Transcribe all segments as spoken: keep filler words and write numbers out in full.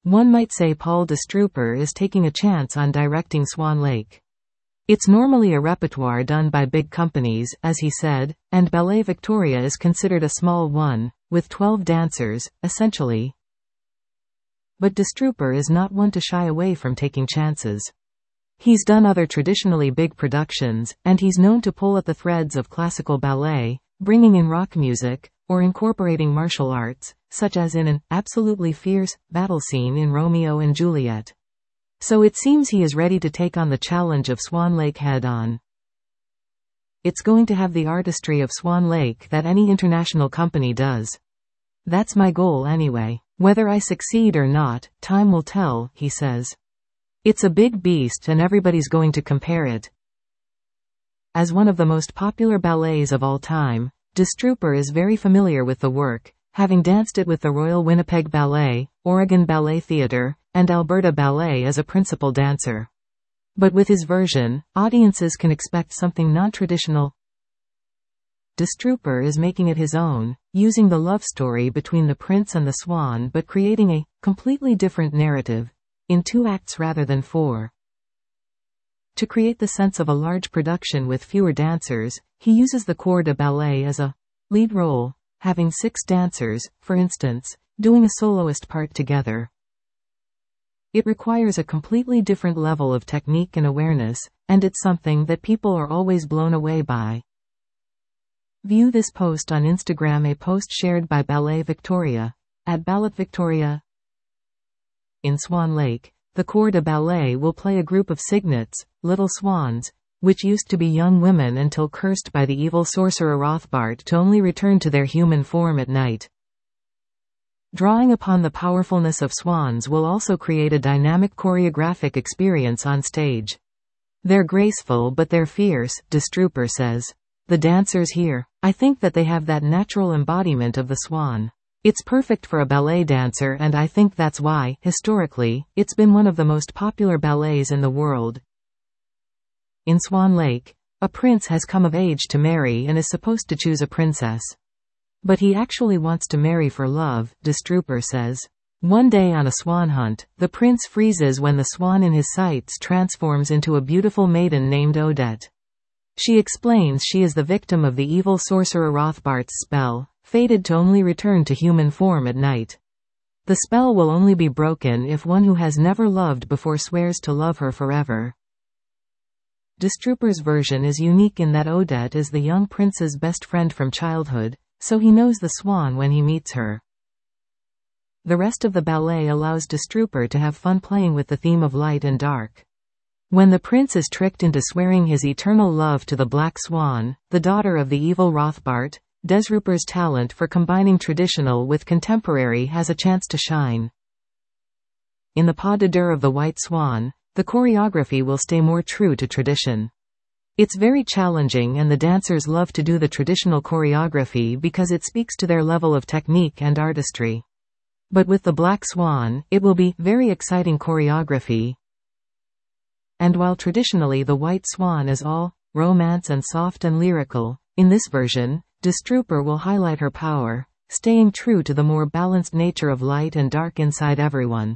One might say Paul Destrooper is taking a chance on directing Swan Lake. It's normally a repertoire done by big companies, as he said, and Ballet Victoria is considered a small one, with twelve dancers, essentially. But Destrooper is not one to shy away from taking chances. He's done other traditionally big productions, and he's known to pull at the threads of classical ballet, bringing in rock music, or incorporating martial arts, such as in an absolutely fierce battle scene in Romeo and Juliet. So it seems he is ready to take on the challenge of Swan Lake head-on. It's going to have the artistry of Swan Lake that any international company does. That's my goal anyway. Whether I succeed or not, time will tell, he says. It's a big beast and everybody's going to compare it. As one of the most popular ballets of all time, Destrooper is very familiar with the work, having danced it with the Royal Winnipeg Ballet, Oregon Ballet Theatre, and Alberta Ballet as a principal dancer. But with his version, audiences can expect something non-traditional. Destrooper is making it his own, using the love story between the prince and the swan but creating a completely different narrative, in two acts rather than four. To create the sense of a large production with fewer dancers, he uses the corps de ballet as a lead role, having six dancers, for instance, doing a soloist part together. It requires a completely different level of technique and awareness, and it's something that people are always blown away by. View this post on Instagram, a post shared by Ballet Victoria, at Ballet Victoria. In Swan Lake, the corps de ballet will play a group of cygnets, little swans, which used to be young women until cursed by the evil sorcerer Rothbart to only return to their human form at night. Drawing upon the powerfulness of swans will also create a dynamic choreographic experience on stage. They're graceful but they're fierce, Destrooper says. The dancers here, I think that they have that natural embodiment of the swan. It's perfect for a ballet dancer, and I think that's why, historically, it's been one of the most popular ballets in the world. In Swan Lake, a prince has come of age to marry and is supposed to choose a princess. But he actually wants to marry for love, Destrooper says. One day on a swan hunt, the prince freezes when the swan in his sights transforms into a beautiful maiden named Odette. She explains she is the victim of the evil sorcerer Rothbart's spell, fated to only return to human form at night. The spell will only be broken if one who has never loved before swears to love her forever. Destrooper's version is unique in that Odette is the young prince's best friend from childhood, so he knows the swan when he meets her. The rest of the ballet allows Destrooper to have fun playing with the theme of light and dark. When the prince is tricked into swearing his eternal love to the black swan, the daughter of the evil Rothbart, Destrooper's talent for combining traditional with contemporary has a chance to shine. In the pas de deux of the white swan, the choreography will stay more true to tradition. It's very challenging and the dancers love to do the traditional choreography because it speaks to their level of technique and artistry. But with the Black Swan, it will be very exciting choreography. And while traditionally the White Swan is all romance and soft and lyrical, in this version, Destrooper will highlight her power, staying true to the more balanced nature of light and dark inside everyone.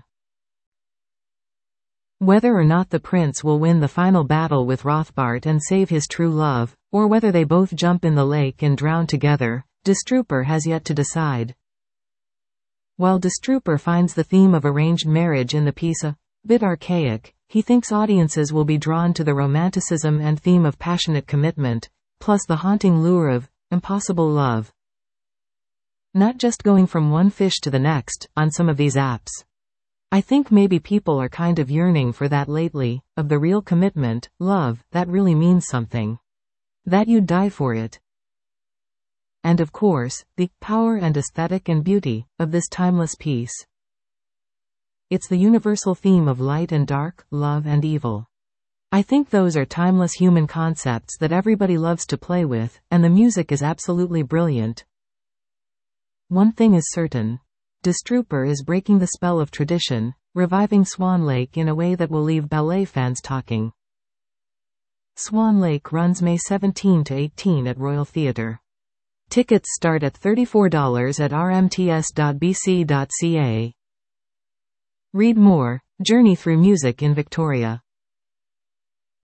Whether or not the prince will win the final battle with Rothbart and save his true love, or whether they both jump in the lake and drown together, Destrooper has yet to decide. While Destrooper finds the theme of arranged marriage in the piece a bit archaic, he thinks audiences will be drawn to the romanticism and theme of passionate commitment, plus the haunting lure of impossible love. Not just going from one fish to the next, on some of these apps. I think maybe people are kind of yearning for that lately, of the real commitment, love, that really means something. That you'd die for it. And of course, the power and aesthetic and beauty of this timeless piece. It's the universal theme of light and dark, love and evil. I think those are timeless human concepts that everybody loves to play with, and the music is absolutely brilliant. One thing is certain. Destrooper is breaking the spell of tradition, reviving Swan Lake in a way that will leave ballet fans talking. Swan Lake runs May seventeenth to eighteenth at Royal Theatre. Tickets start at thirty-four dollars at r m t s dot b c dot c a. Read more. Journey through music in Victoria.